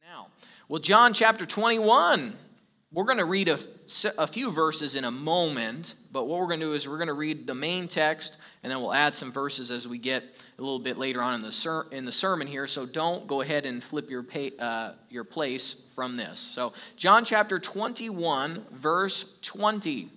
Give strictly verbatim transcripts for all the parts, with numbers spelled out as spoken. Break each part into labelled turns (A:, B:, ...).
A: Now, well, John chapter twenty-one, we're going to read a, a few verses in a moment, but what we're going to do is we're going to read the main text, and then we'll add some verses as we get a little bit later on in the ser- in the sermon here, so don't go ahead and flip your, pay, uh, your place from this. So, John chapter twenty-one, verse twenty.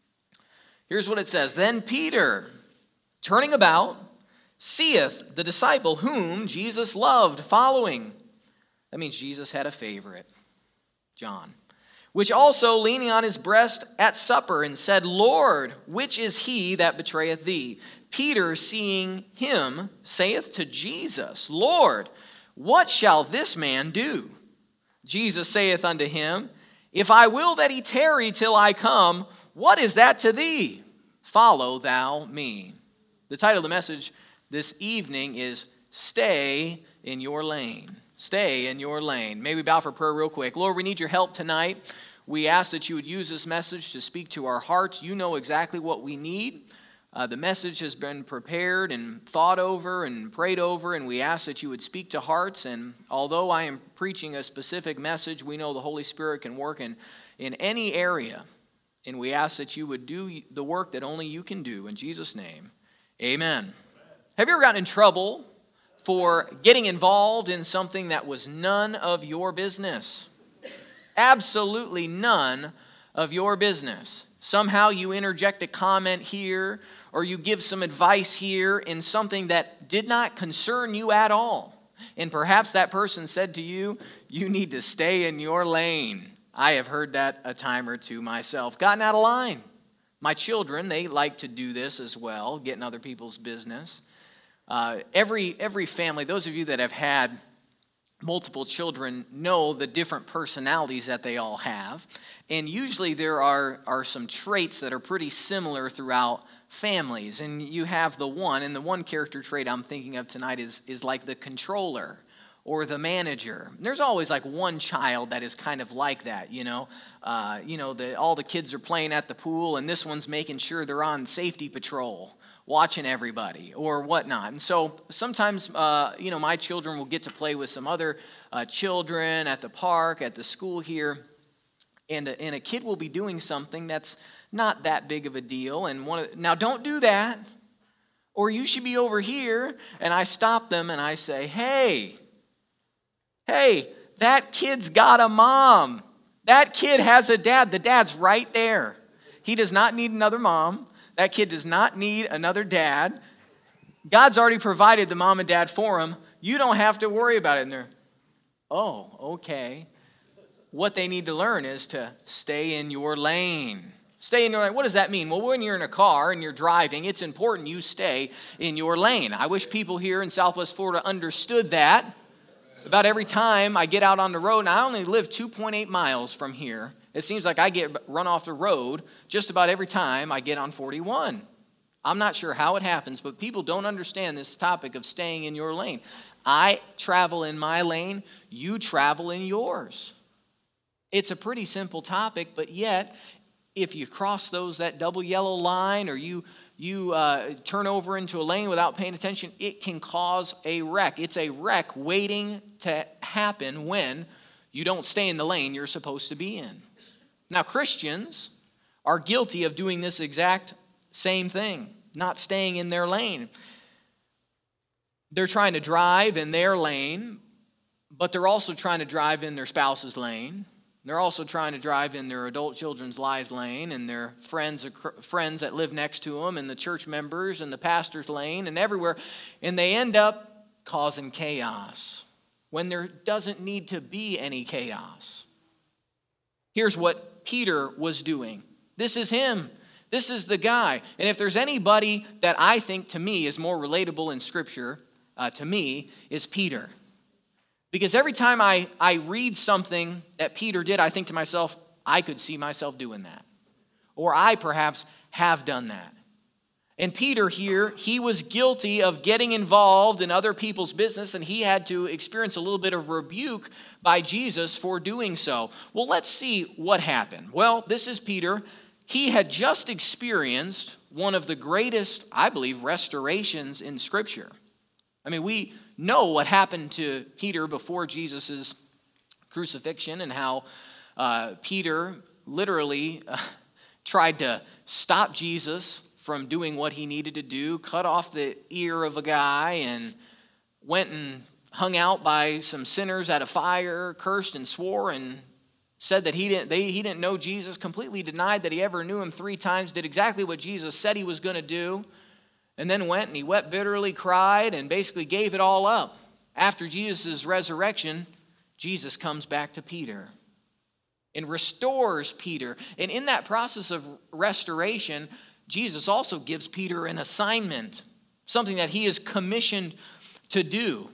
A: Here's what it says. Then Peter, turning about, seeth the disciple whom Jesus loved following. That means Jesus had a favorite, John, which also leaning on his breast at supper and said, Lord, which is he that betrayeth thee? Peter, seeing him, saith to Jesus, Lord, what shall this man do? Jesus saith unto him, If I will that he tarry till I come, what is that to thee? Follow thou me. The title of the message this evening is Stay in Your Lane. Stay in your lane. May we bow for prayer real quick. Lord, we need your help tonight. We ask that you would use this message to speak to our hearts. You know exactly what we need. Uh, the message has been prepared and thought over and prayed over, and we ask that you would speak to hearts. And although I am preaching a specific message, we know the Holy Spirit can work in, in any area. And we ask that you would do the work that only you can do. In Jesus' name, amen. Have you ever gotten in trouble for getting involved in something that was none of your business? Absolutely none of your business. Somehow you interject a comment here, or you give some advice here in something that did not concern you at all. And perhaps that person said to you, you need to stay in your lane. I have heard that a time or two myself. Gotten out of line. My children, they like to do this as well, get in other people's business. Uh, every every family, those of you that have had multiple children know the different personalities that they all have. And usually there are, are some traits that are pretty similar throughout families. And you have the one, and the one character trait I'm thinking of tonight is, is like the controller or the manager. There's always like one child that is kind of like that, you know. Uh, you know, the, all the kids are playing at the pool, and this one's making sure they're on safety patrol, watching everybody or whatnot. And so sometimes, uh, you know, my children will get to play with some other uh, children at the park, at the school here, and a, and a kid will be doing something that's not that big of a deal. And one of, now don't do that, or you should be over here. And I stop them and I say, hey, hey, that kid's got a mom. That kid has a dad. The dad's right there. He does not need another mom. That kid does not need another dad. God's already provided the mom and dad for him. You don't have to worry about it. And they're, oh, okay. What they need to learn is to stay in your lane. Stay in your lane. What does that mean? Well, when you're in a car and you're driving, it's important you stay in your lane. I wish people here in Southwest Florida understood that. About every time I get out on the road, and I only live two point eight miles from here, it seems like I get run off the road just about every time I get on forty-one. I'm not sure how it happens, but people don't understand this topic of staying in your lane. I travel in my lane, you travel in yours. It's a pretty simple topic, but yet, if you cross those, that double yellow line, or you you uh, turn over into a lane without paying attention, it can cause a wreck. It's a wreck waiting to happen when you don't stay in the lane you're supposed to be in. Now, Christians are guilty of doing this exact same thing, not staying in their lane. They're trying to drive in their lane, but they're also trying to drive in their spouse's lane. They're also trying to drive in their adult children's lives lane, and their friends friends that live next to them, and the church members and the pastor's lane, and everywhere. And they end up causing chaos when there doesn't need to be any chaos. Here's what Peter was doing. This is him. This is the guy. And if there's anybody that I think to me is more relatable in Scripture, uh, to me, is Peter. Because every time I, I read something that Peter did, I think to myself, I could see myself doing that. Or I perhaps have done that. And Peter here, he was guilty of getting involved in other people's business, and he had to experience a little bit of rebuke by Jesus for doing so. Well, let's see what happened. Well, this is Peter. He had just experienced one of the greatest, I believe, restorations in Scripture. I mean, we know what happened to Peter before Jesus' crucifixion and how uh, Peter literally uh, tried to stop Jesus from doing what he needed to do, cut off the ear of a guy, and went and hung out by some sinners at a fire, cursed and swore, and said that he didn't, they, he didn't know Jesus, completely denied that he ever knew him three times, did exactly what Jesus said he was going to do, and then went and he wept bitterly, cried, and basically gave it all up. After Jesus' resurrection, Jesus comes back to Peter and restores Peter. And in that process of restoration, Jesus also gives Peter an assignment, something that he is commissioned to do.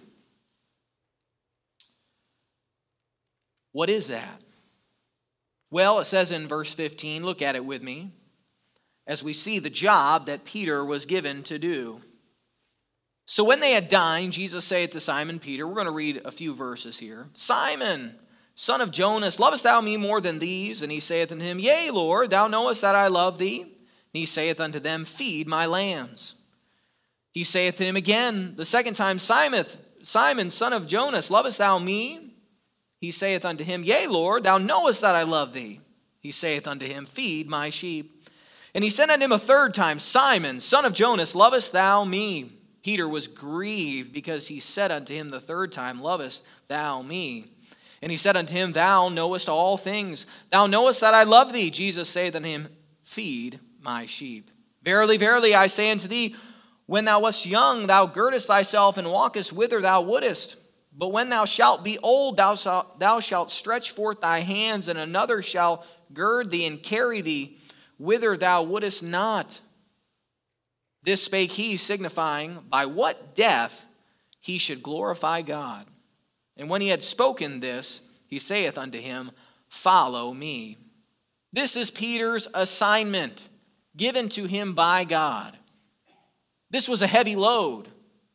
A: What is that? Well, it says in verse fifteen, look at it with me, as we see the job that Peter was given to do. So when they had dined, Jesus saith to Simon Peter, we're going to read a few verses here. Simon, son of Jonas, lovest thou me more than these? And he saith unto him, Yea, Lord, thou knowest that I love thee. And he saith unto them, Feed my lambs. He saith to him again the second time, Simon, Simon, son of Jonas, lovest thou me? He saith unto him, Yea, Lord, thou knowest that I love thee. He saith unto him, Feed my sheep. And he said unto him a third time, Simon, son of Jonas, lovest thou me? Peter was grieved because he said unto him the third time, Lovest thou me? And he said unto him, Thou knowest all things. Thou knowest that I love thee. Jesus saith unto him, Feed my sheep. Verily, verily, I say unto thee, when thou wast young, thou girdest thyself and walkest whither thou wouldest. But when thou shalt be old, thou shalt, thou shalt stretch forth thy hands, and another shall gird thee and carry thee whither thou wouldest not. This spake he, signifying by what death he should glorify God. And when he had spoken this, he saith unto him, Follow me. This is Peter's assignment given to him by God. This was a heavy load.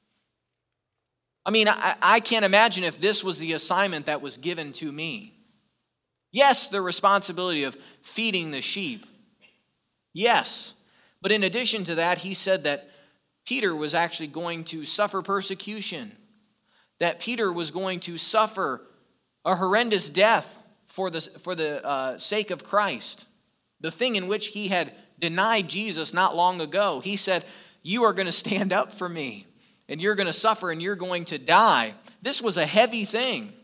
A: I mean, I, I can't imagine if this was the assignment that was given to me. Yes, the responsibility of feeding the sheep. Yes. But in addition to that, he said that Peter was actually going to suffer persecution, that Peter was going to suffer a horrendous death for the, for the uh, sake of Christ, the thing in which he had denied Jesus not long ago. He said, You are going to stand up for me, and you're going to suffer, and you're going to die. This was a heavy thing.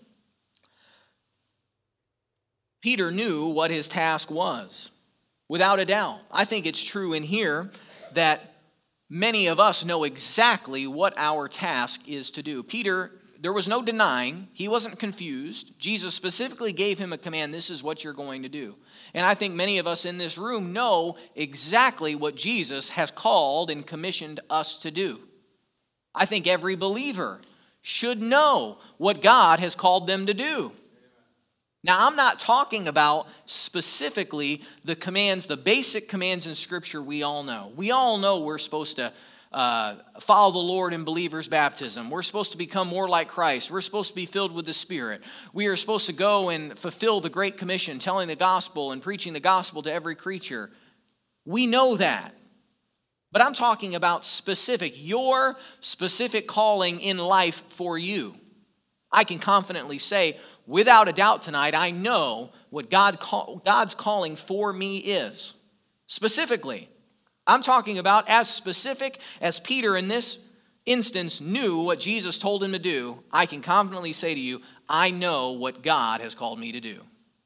A: Peter knew what his task was. Without a doubt. I think it's true in here that many of us know exactly what our task is to do. Peter, there was no denying. He wasn't confused. Jesus specifically gave him a command. This is what you're going to do. And I think many of us in this room know exactly what Jesus has called and commissioned us to do. I think every believer should know what God has called them to do. Now, I'm not talking about specifically the commands, the basic commands in Scripture we all know. We all know we're supposed to uh, follow the Lord in believers' baptism. We're supposed to become more like Christ. We're supposed to be filled with the Spirit. We are supposed to go and fulfill the Great Commission, telling the gospel and preaching the gospel to every creature. We know that. But I'm talking about specific, your specific calling in life for you. I can confidently say, without a doubt tonight, I know what God call, God's calling for me is. Specifically, I'm talking about as specific as Peter in this instance knew what Jesus told him to do. I can confidently say to you, I know what God has called me to do.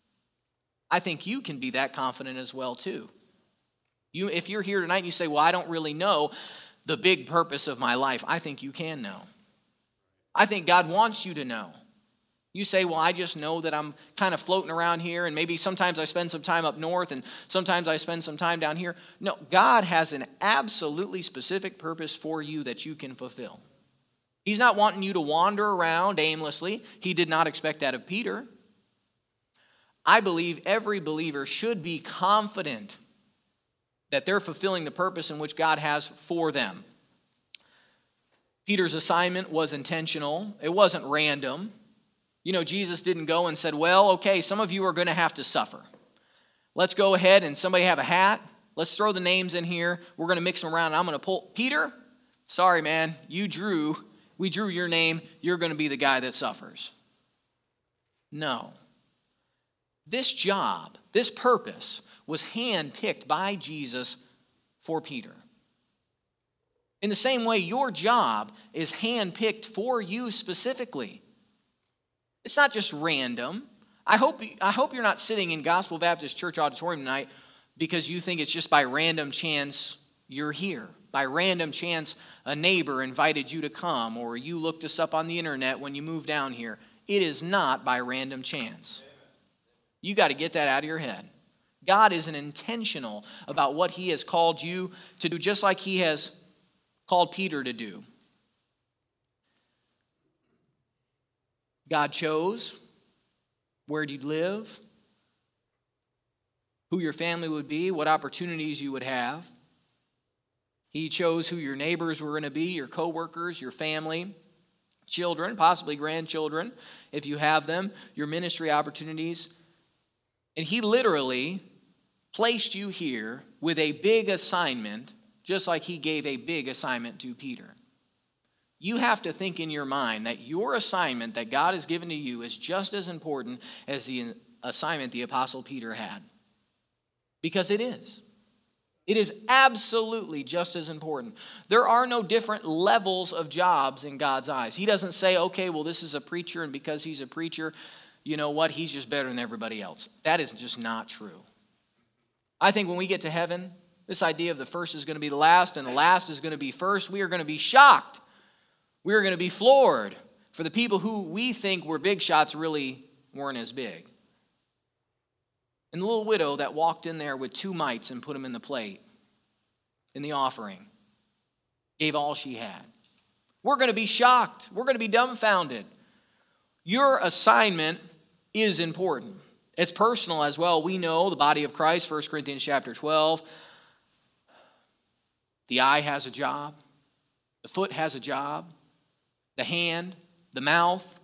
A: I think you can be that confident as well too. You, if you're here tonight and you say, well, I don't really know the big purpose of my life, I think you can know. I think God wants you to know. You say, well, I just know that I'm kind of floating around here, and maybe sometimes I spend some time up north, and sometimes I spend some time down here. No, God has an absolutely specific purpose for you that you can fulfill. He's not wanting you to wander around aimlessly. He did not expect that of Peter. I believe every believer should be confident that they're fulfilling the purpose in which God has for them. Peter's assignment was intentional. It wasn't random. You know, Jesus didn't go and said, well, okay, some of you are going to have to suffer. Let's go ahead and somebody have a hat. Let's throw the names in here. We're going to mix them around. And I'm going to pull. Peter, sorry, man, you drew. We drew your name. You're going to be the guy that suffers. No. This job, this purpose, was handpicked by Jesus for Peter. In the same way, your job is handpicked for you specifically. It's not just random. I hope, I hope you're not sitting in Gospel Baptist Church auditorium tonight because you think it's just by random chance you're here. By random chance, a neighbor invited you to come, or you looked us up on the internet when you moved down here. It is not by random chance. You got to get that out of your head. God is an intentional about what he has called you to do, just like he has called Peter to do. God chose where you'd live, who your family would be, what opportunities you would have. He chose who your neighbors were going to be, your coworkers, your family, children, possibly grandchildren, if you have them, your ministry opportunities. And he literally placed you here with a big assignment, just like he gave a big assignment to Peter. You have to think in your mind that your assignment that God has given to you is just as important as the assignment the Apostle Peter had. Because it is. It is absolutely just as important. There are no different levels of jobs in God's eyes. He doesn't say, okay, well, this is a preacher, and because he's a preacher, you know what, he's just better than everybody else. That is just not true. I think when we get to heaven, this idea of the first is going to be the last and the last is going to be first, we are going to be shocked. We are going to be floored for the people who we think were big shots really weren't as big. And the little widow that walked in there with two mites and put them in the plate, in the offering, gave all she had. We're going to be shocked. We're going to be dumbfounded. Your assignment is important. It's personal as well. We know the body of Christ, First Corinthians chapter twelve. The eye has a job. The foot has a job. The hand, the mouth.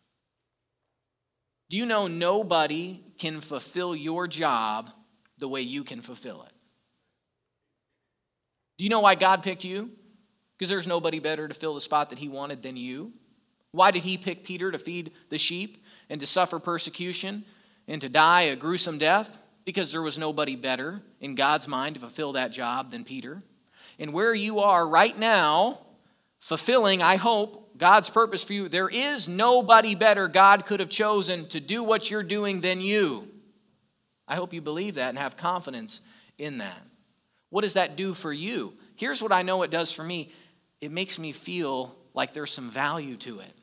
A: Do you know nobody can fulfill your job the way you can fulfill it? Do you know why God picked you? Because there's nobody better to fill the spot that he wanted than you. Why did he pick Peter to feed the sheep and to suffer persecution and to die a gruesome death? Because there was nobody better in God's mind to fulfill that job than Peter. And where you are right now, fulfilling, I hope, God's purpose for you, there is nobody better God could have chosen to do what you're doing than you. I hope you believe that and have confidence in that. What does that do for you? Here's what I know it does for me. It makes me feel like there's some value to it.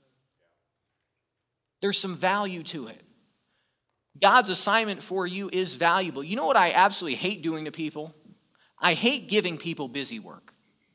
A: There's some value to it. God's assignment for you is valuable. You know what I absolutely hate doing to people? I hate giving people busy work.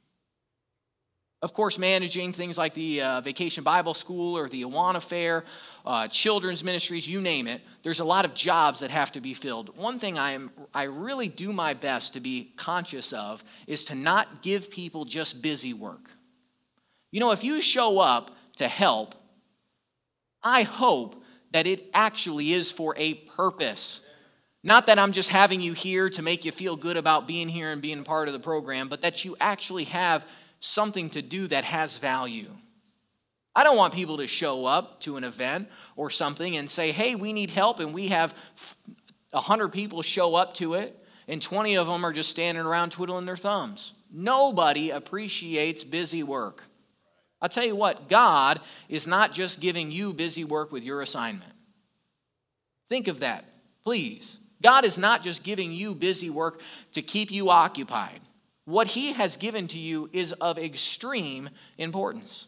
A: Of course, managing things like the uh, Vacation Bible School or the Awana Fair, uh, children's ministries, you name it, there's a lot of jobs that have to be filled. One thing I am, I really do my best to be conscious of is to not give people just busy work. You know, if you show up to help, I hope that it actually is for a purpose. Not that I'm just having you here to make you feel good about being here and being part of the program, but that you actually have something to do that has value. I don't want people to show up to an event or something and say, hey, we need help, and we have one hundred people show up to it, and twenty of them are just standing around twiddling their thumbs. Nobody appreciates busy work. I'll tell you what, God is not just giving you busy work with your assignment. Think of that, please. God is not just giving you busy work to keep you occupied. What he has given to you is of extreme importance.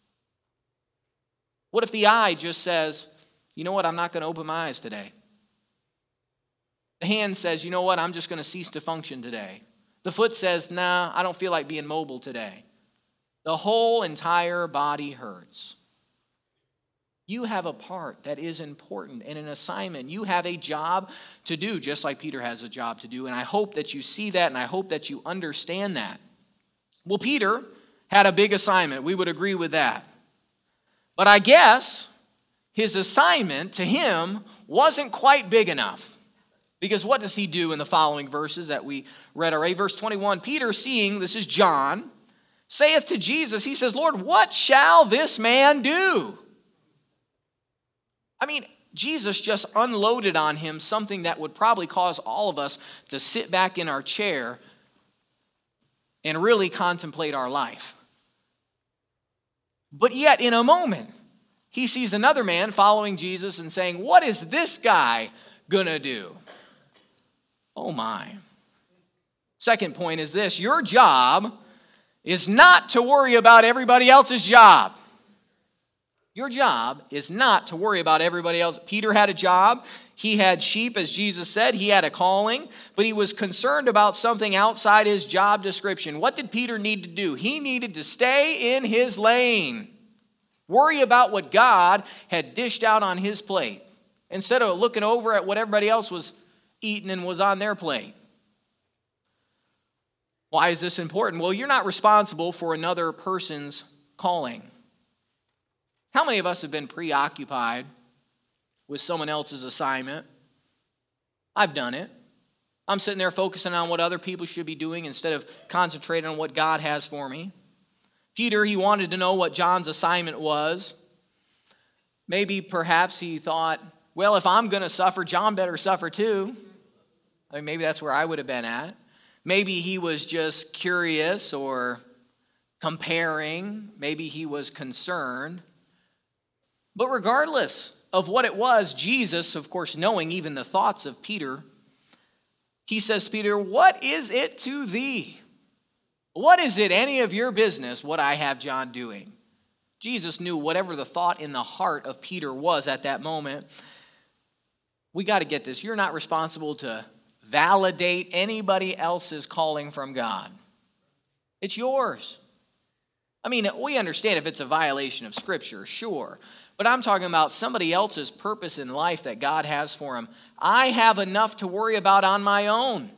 A: What if the eye just says, you know what, I'm not going to open my eyes today? The hand says, you know what, I'm just going to cease to function today. The foot says, nah, I don't feel like being mobile today. The whole entire body hurts. You have a part that is important and an assignment. You have a job to do, just like Peter has a job to do. And I hope that you see that, and I hope that you understand that. Well, Peter had a big assignment. We would agree with that. But I guess his assignment to him wasn't quite big enough. Because what does he do in the following verses that we read already? Verse twenty-one, Peter, seeing, this is John, saith to Jesus, he says, Lord, what shall this man do? I mean, Jesus just unloaded on him something that would probably cause all of us to sit back in our chair and really contemplate our life. But yet, in a moment, he sees another man following Jesus and saying, what is this guy gonna do? Oh my. Second point is this: your job is not to worry about everybody else's job. Your job is not to worry about everybody else. Peter had a job. He had sheep, as Jesus said. He had a calling, but he was concerned about something outside his job description. What did Peter need to do? He needed to stay in his lane. Worry about what God had dished out on his plate instead of looking over at what everybody else was eating and was on their plate. Why is this important? Well, you're not responsible for another person's calling. How many of us have been preoccupied with someone else's assignment? I've done it. I'm sitting there focusing on what other people should be doing instead of concentrating on what God has for me. Peter, he wanted to know what John's assignment was. Maybe perhaps he thought, well, if I'm going to suffer, John better suffer too. I mean, maybe that's where I would have been at. Maybe he was just curious or comparing. Maybe he was concerned. But regardless of what it was, Jesus, of course, knowing even the thoughts of Peter, he says, Peter, what is it to thee? What is it any of your business what I have John doing? Jesus knew whatever the thought in the heart of Peter was at that moment. We got to get this. You're not responsible to validate anybody else's calling from God. It's yours. I mean, we understand if it's a violation of Scripture, sure. But I'm talking about somebody else's purpose in life that God has for him. I have enough to worry about on my own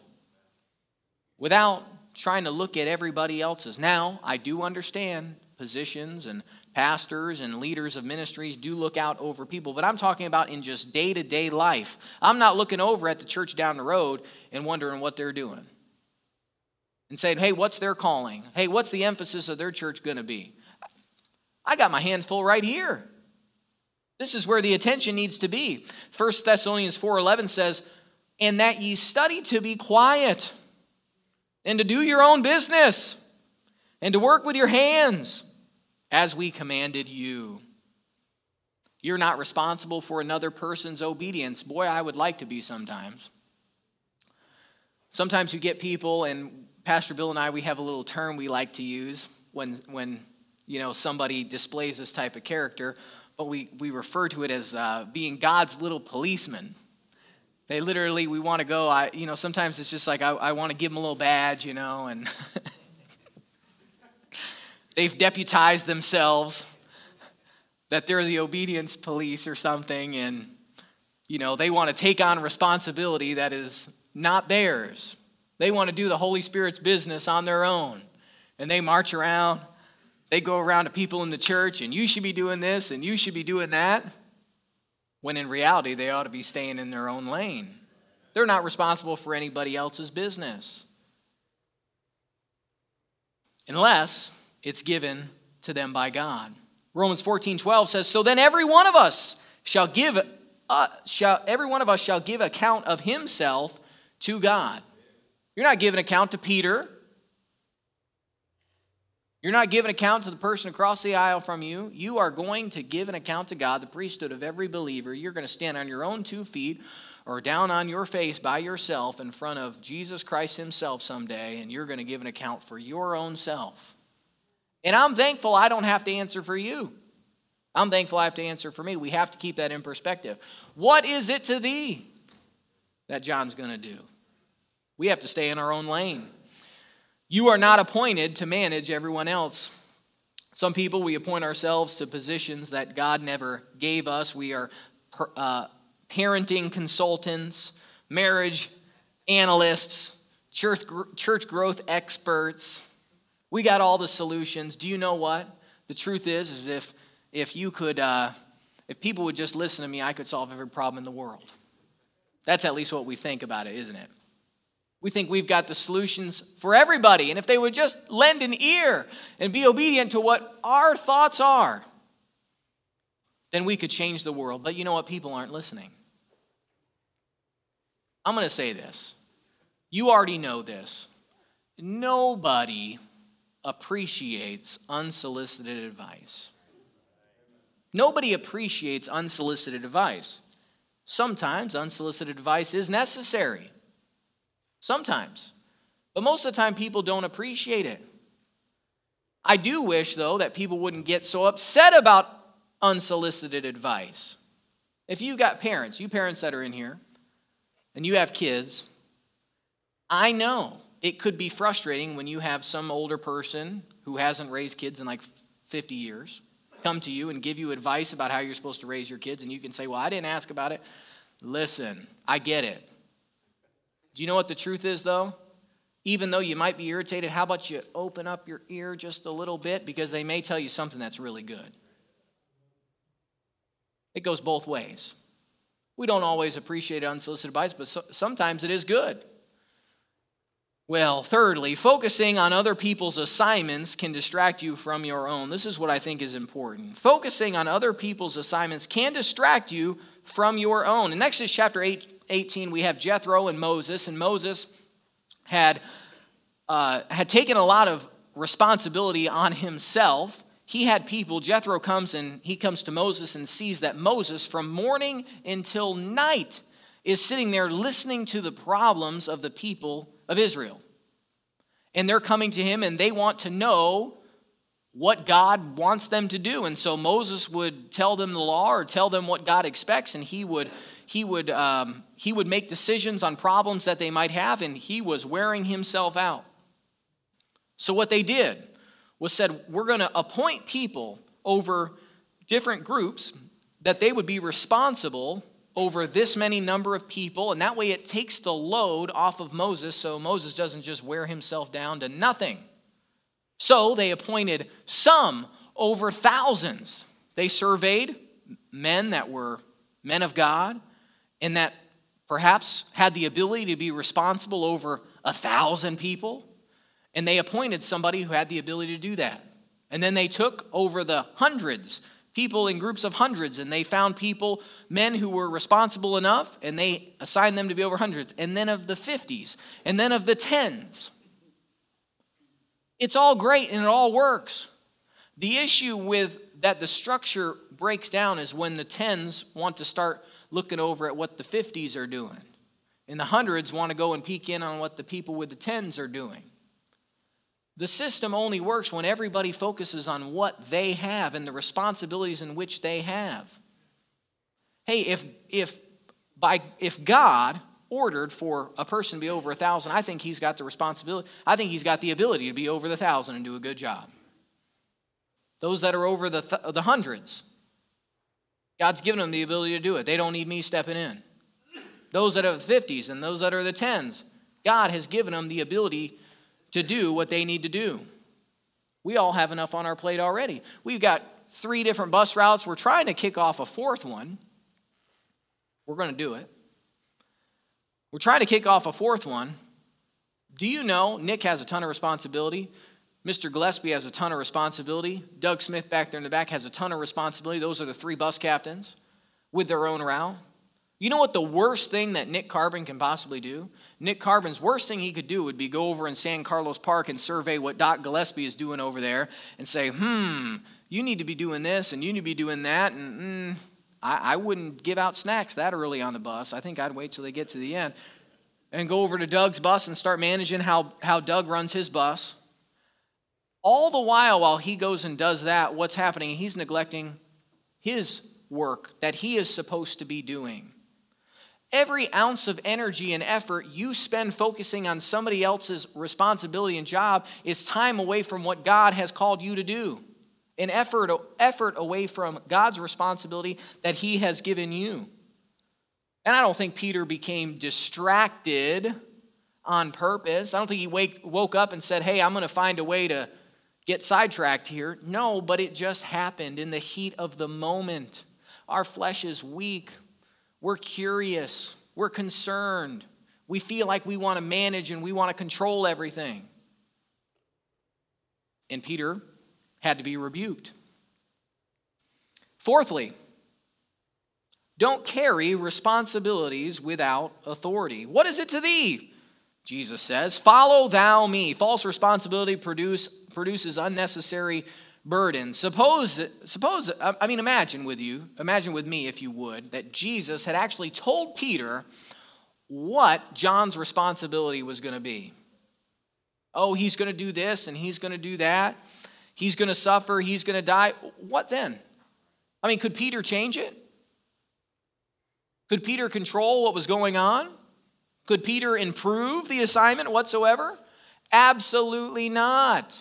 A: without trying to look at everybody else's. Now, I do understand positions and pastors and leaders of ministries do look out over people, but I'm talking about in just day-to-day life. I'm not looking over at the church down the road and wondering what they're doing and saying, hey, what's their calling? Hey, what's the emphasis of their church going to be? I got my hands full right here. This is where the attention needs to be. First Thessalonians four eleven says, and that ye study to be quiet and to do your own business and to work with your hands as we commanded you. You're not responsible for another person's obedience. Boy, I would like to be sometimes. Sometimes you get people, and Pastor Bill and I, we have a little term we like to use when, when you know, somebody displays this type of character. But we, we refer to it as uh, being God's little policeman. They literally, we want to go, I, you know, sometimes it's just like, I, I want to give them a little badge, you know, and they've deputized themselves that they're the obedience police or something, and, you know, they want to take on responsibility that is not theirs. They want to do the Holy Spirit's business on their own, and they march around. They go around to people in the church, and you should be doing this, and you should be doing that, when in reality, they ought to be staying in their own lane. They're not responsible for anybody else's business, unless it's given to them by God. Romans fourteen twelve says, so then every one of us shall give, uh, shall, every one of us shall give account of himself to God. You're not giving account to Peter. You're not giving account to the person across the aisle from you. You are going to give an account to God, the priesthood of every believer. You're going to stand on your own two feet or down on your face by yourself in front of Jesus Christ himself someday, and you're going to give an account for your own self. And I'm thankful I don't have to answer for you. I'm thankful I have to answer for me. We have to keep that in perspective. What is it to thee that John's going to do? We have to stay in our own lane. You are not appointed to manage everyone else. Some people, we appoint ourselves to positions that God never gave us. We are uh, parenting consultants, marriage analysts, church, church growth experts. We got all the solutions. Do you know what? The truth is, is if if you could, uh, if people would just listen to me, I could solve every problem in the world. That's at least what we think about it, isn't it? We think we've got the solutions for everybody. And if they would just lend an ear and be obedient to what our thoughts are. then we could change the world. But you know what? People aren't listening. I'm going to say this. You already know this. Nobody appreciates unsolicited advice. Nobody appreciates unsolicited advice. Sometimes unsolicited advice is necessary. Sometimes. But most of the time, people don't appreciate it. I do wish, though, that people wouldn't get so upset about unsolicited advice. If you got parents, you parents that are in here, and you have kids, I know it could be frustrating when you have some older person who hasn't raised kids in like fifty years come to you and give you advice about how you're supposed to raise your kids, and you can say, well, I didn't ask about it. Listen, I get it. Do you know what the truth is, though? Even though you might be irritated, how about you open up your ear just a little bit, because they may tell you something that's really good. It goes both ways. We don't always appreciate unsolicited advice, but so, sometimes it is good. Well, thirdly, focusing on other people's assignments can distract you from your own. This is what I think is important. Focusing on other people's assignments can distract you from your own. In Exodus chapter eighteen, we have Jethro and Moses, and Moses had, uh, had taken a lot of responsibility on himself. He had people. Jethro comes and he comes to Moses and sees that Moses, from morning until night, is sitting there listening to the problems of the people of Israel. And they're coming to him and they want to know what God wants them to do. And so Moses would tell them the law or tell them what God expects, and he would he would um, he would make decisions on problems that they might have, and he was wearing himself out. So what they did was said, we're going to appoint people over different groups that they would be responsible over this many number of people, and that way it takes the load off of Moses, so Moses doesn't just wear himself down to nothing. So they appointed some over thousands. They surveyed men that were men of God and that perhaps had the ability to be responsible over a thousand people. And they appointed somebody who had the ability to do that. And then they took over the hundreds, people in groups of hundreds, and they found people, men who were responsible enough, and they assigned them to be over hundreds. And then of the fifties, and then of the tens. It's all great and it all works. The issue with that the structure breaks down is when the tens want to start looking over at what the fifties are doing. And the hundreds want to go and peek in on what the people with the tens are doing. The system only works when everybody focuses on what they have and the responsibilities in which they have. Hey, if if by if God ordered for a person to be over a thousand, I think he's got the responsibility. I think he's got the ability to be over the thousand and do a good job. Those that are over the th- the hundreds, God's given them the ability to do it. They don't need me stepping in. Those that are the fifties and those that are the tens, God has given them the ability to do what they need to do. We all have enough on our plate already. We've got three different bus routes. We're trying to kick off a fourth one. We're going to do it. We're trying to kick off a fourth one. Do you know Nick has a ton of responsibility? Mister Gillespie has a ton of responsibility. Doug Smith back there in the back has a ton of responsibility. Those are the three bus captains with their own route. You know what the worst thing that Nick Carbon can possibly do? Nick Carbon's worst thing he could do would be go over in San Carlos Park and survey what Doc Gillespie is doing over there and say, hmm, you need to be doing this and you need to be doing that. And mm, I, I wouldn't give out snacks that early on the bus. I think I'd wait till they get to the end and go over to Doug's bus and start managing how, how Doug runs his bus. All the while, while he goes and does that, what's happening? He's neglecting his work that he is supposed to be doing. Every ounce of energy and effort you spend focusing on somebody else's responsibility and job is time away from what God has called you to do. An effort, effort away from God's responsibility that he has given you. And I don't think Peter became distracted on purpose. I don't think he wake, woke up and said, hey, I'm going to find a way to get sidetracked here. No, but it just happened in the heat of the moment. Our flesh is weak. We're curious. We're concerned. We feel like we want to manage and we want to control everything. And Peter had to be rebuked. Fourthly, Don't carry responsibilities without authority. What is it to thee? Jesus says, follow thou me. False responsibility produce, produces unnecessary burden. Suppose, suppose, I mean, imagine with you, imagine with me, if you would, that Jesus had actually told Peter what John's responsibility was going to be. Oh, he's going to do this and he's going to do that. He's going to suffer. He's going to die. What then? I mean, could Peter change it? Could Peter control what was going on? Could Peter improve the assignment whatsoever? Absolutely not.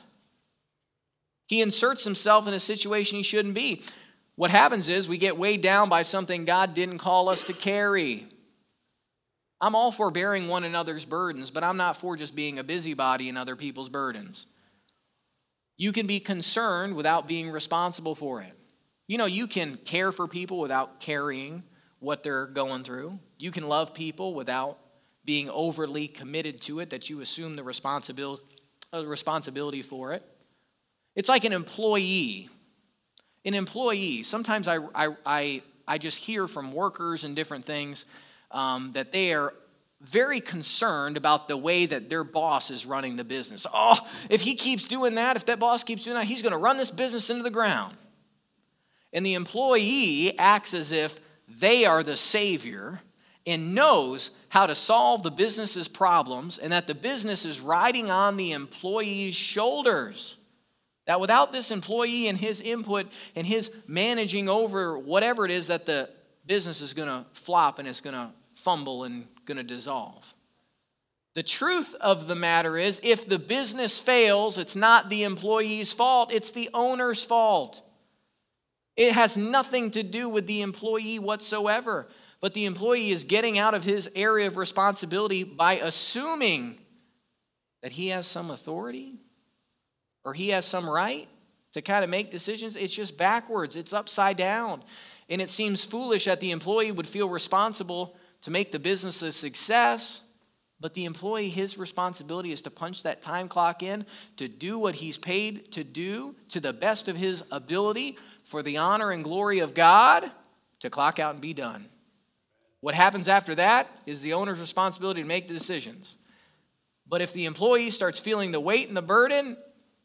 A: He inserts himself in a situation he shouldn't be. What happens is we get weighed down by something God didn't call us to carry. I'm all for bearing one another's burdens, but I'm not for just being a busybody in other people's burdens. You can be concerned without being responsible for it. You know, you can care for people without carrying what they're going through. You can love people without being overly committed to it, that you assume the responsibility, uh, responsibility for it. It's like an employee. An employee, sometimes I, I, I, I just hear from workers and different things um, that they are very concerned about the way that their boss is running the business. Oh, if he keeps doing that, if that boss keeps doing that, he's going to run this business into the ground. And the employee acts as if they are the savior and knows how to solve the business's problems, and that the business is riding on the employee's shoulders. That without this employee and his input and his managing over whatever it is, that the business is going to flop and it's going to fumble and going to dissolve. The truth of the matter is, if the business fails, it's not the employee's fault, it's the owner's fault. It has nothing to do with the employee whatsoever. But the employee is getting out of his area of responsibility by assuming that he has some authority or he has some right to kind of make decisions. It's just backwards. It's upside down. And it seems foolish that the employee would feel responsible to make the business a success. But the employee, his responsibility is to punch that time clock in, to do what he's paid to do to the best of his ability for the honor and glory of God, to clock out and be done. What happens after that is the owner's responsibility to make the decisions. But if the employee starts feeling the weight and the burden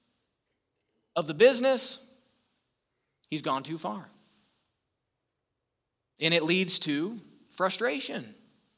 A: of the business, he's gone too far. And it leads to frustration.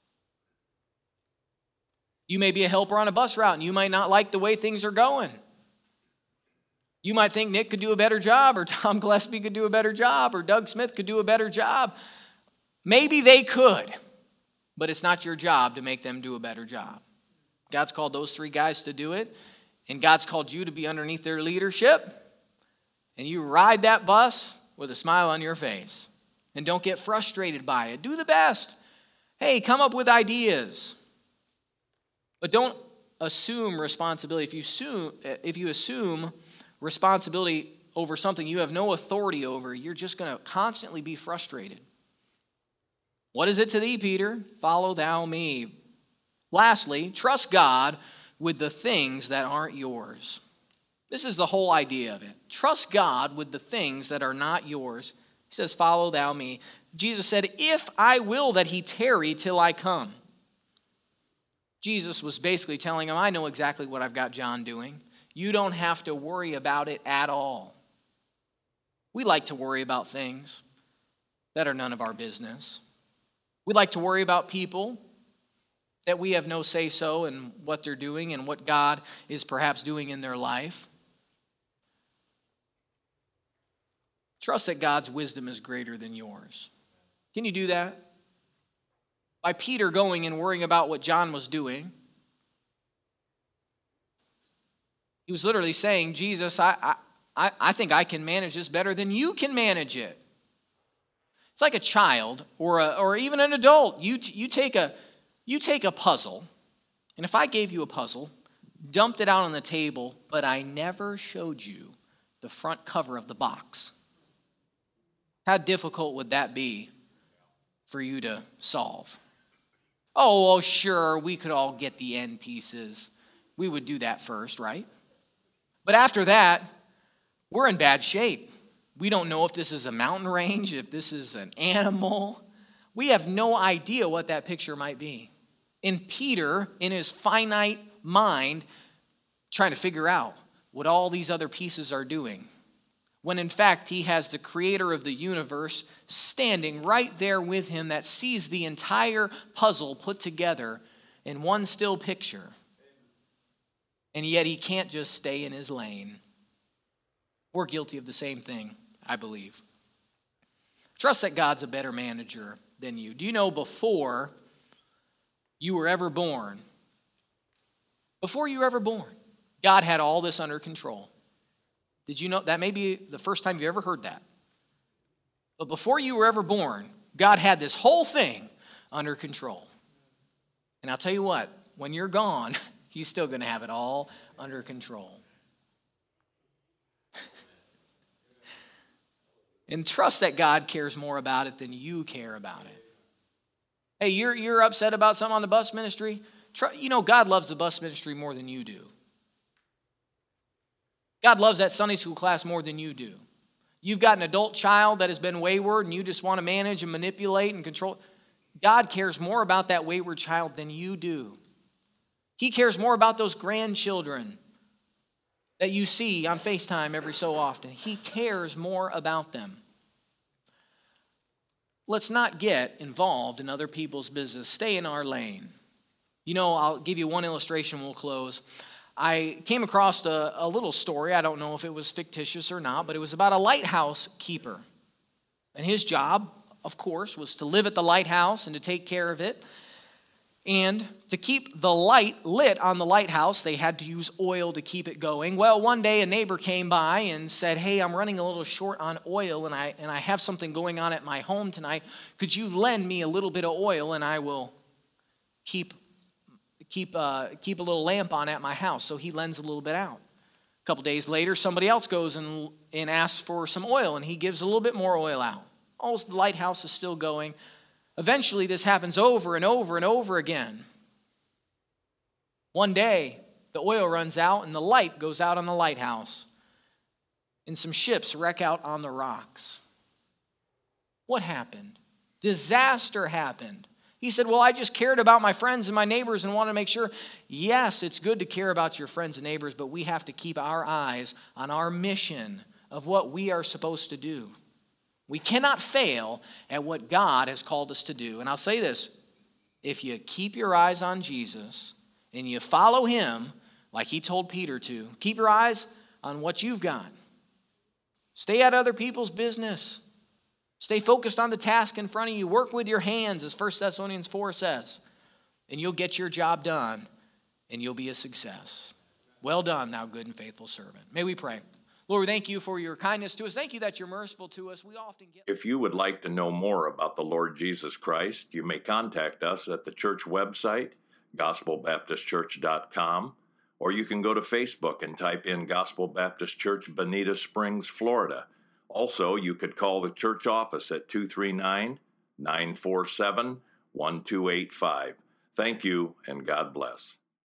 A: You may be a helper on a bus route and you might not like the way things are going. You might think Nick could do a better job, or Tom Gillespie could do a better job, or Doug Smith could do a better job. Maybe they could, but it's not your job to make them do a better job. God's called those three guys to do it, and God's called you to be underneath their leadership, and you ride that bus with a smile on your face. And don't get frustrated by it. Do the best. Hey, come up with ideas. But don't assume responsibility. If you assume, if you assume responsibility over something you have no authority over, you're just going to constantly be frustrated. What is it to thee, Peter? Follow thou me. Lastly, trust God with the things that aren't yours. This is the whole idea of it. Trust God with the things that are not yours. He says, follow thou me. Jesus said, if I will that he tarry till I come. Jesus was basically telling him, I know exactly what I've got John doing. You don't have to worry about it at all. We like to worry about things that are none of our business. We like to worry about people that we have no say-so in what they're doing and what God is perhaps doing in their life. Trust that God's wisdom is greater than yours. Can you do that? By Peter going and worrying about what John was doing, he was literally saying, Jesus, I, I, I think I can manage this better than you can manage it. It's like a child or a, or even an adult. You, you, take a, you take a puzzle, and if I gave you a puzzle, dumped it out on the table, but I never showed you the front cover of the box, how difficult would that be for you to solve? Oh, well, sure, we could all get the end pieces. We would do that first, right? But after that, we're in bad shape. We don't know if this is a mountain range, if this is an animal. We have no idea what that picture might be. And Peter, in his finite mind, trying to figure out what all these other pieces are doing, when in fact he has the creator of the universe standing right there with him that sees the entire puzzle put together in one still picture. And yet he can't just stay in his lane. We're guilty of the same thing, I believe. Trust that God's a better manager than you. Do you know before you were ever born, before you were ever born, God had all this under control? Did you know? That may be the first time you ever heard that. But before you were ever born, God had this whole thing under control. And I'll tell you what, when you're gone, he's still going to have it all under control. And trust that God cares more about it than you care about it. Hey, you're, you're upset about something on the bus ministry? Try, you know, God loves the bus ministry more than you do. God loves that Sunday school class more than you do. You've got an adult child that has been wayward and you just want to manage and manipulate and control. God cares more about that wayward child than you do. He cares more about those grandchildren that you see on FaceTime every so often. He cares more about them. Let's not get involved in other people's business. Stay in our lane. You know, I'll give you one illustration, we'll close. I came across a, a little story. I don't know if it was fictitious or not, but it was about a lighthouse keeper. And his job, of course, was to live at the lighthouse and to take care of it. And to keep the light lit on the lighthouse, they had to use oil to keep it going. Well, one day a neighbor came by and said, hey, I'm running a little short on oil and I and I have something going on at my home tonight. Could you lend me a little bit of oil and I will keep, keep, uh, keep a little lamp on at my house? So he lends a little bit out. A couple days later, somebody else goes and, and asks for some oil and he gives a little bit more oil out. Oh, the lighthouse is still going. Eventually, this happens over and over and over again. One day, the oil runs out and the light goes out on the lighthouse. And some ships wreck out on the rocks. What happened? Disaster happened. He said, well, I just cared about my friends and my neighbors and wanted to make sure. Yes, it's good to care about your friends and neighbors, but we have to keep our eyes on our mission of what we are supposed to do. We cannot fail at what God has called us to do. And I'll say this, if you keep your eyes on Jesus and you follow him like he told Peter to, keep your eyes on what you've got. Stay out of other people's business. Stay focused on the task in front of you. Work with your hands, as First Thessalonians four says, and you'll get your job done and you'll be a success. Well done, thou good and faithful servant. May we pray. Lord, thank you for your kindness to us. Thank you that you're merciful to us. We often get...
B: If you would like to know more about the Lord Jesus Christ, you may contact us at the church website, gospel baptist church dot com, or you can go to Facebook and type in Gospel Baptist Church, Bonita Springs, Florida. Also, you could call the church office at two three nine, nine four seven, one two eight five. Thank you, and God bless.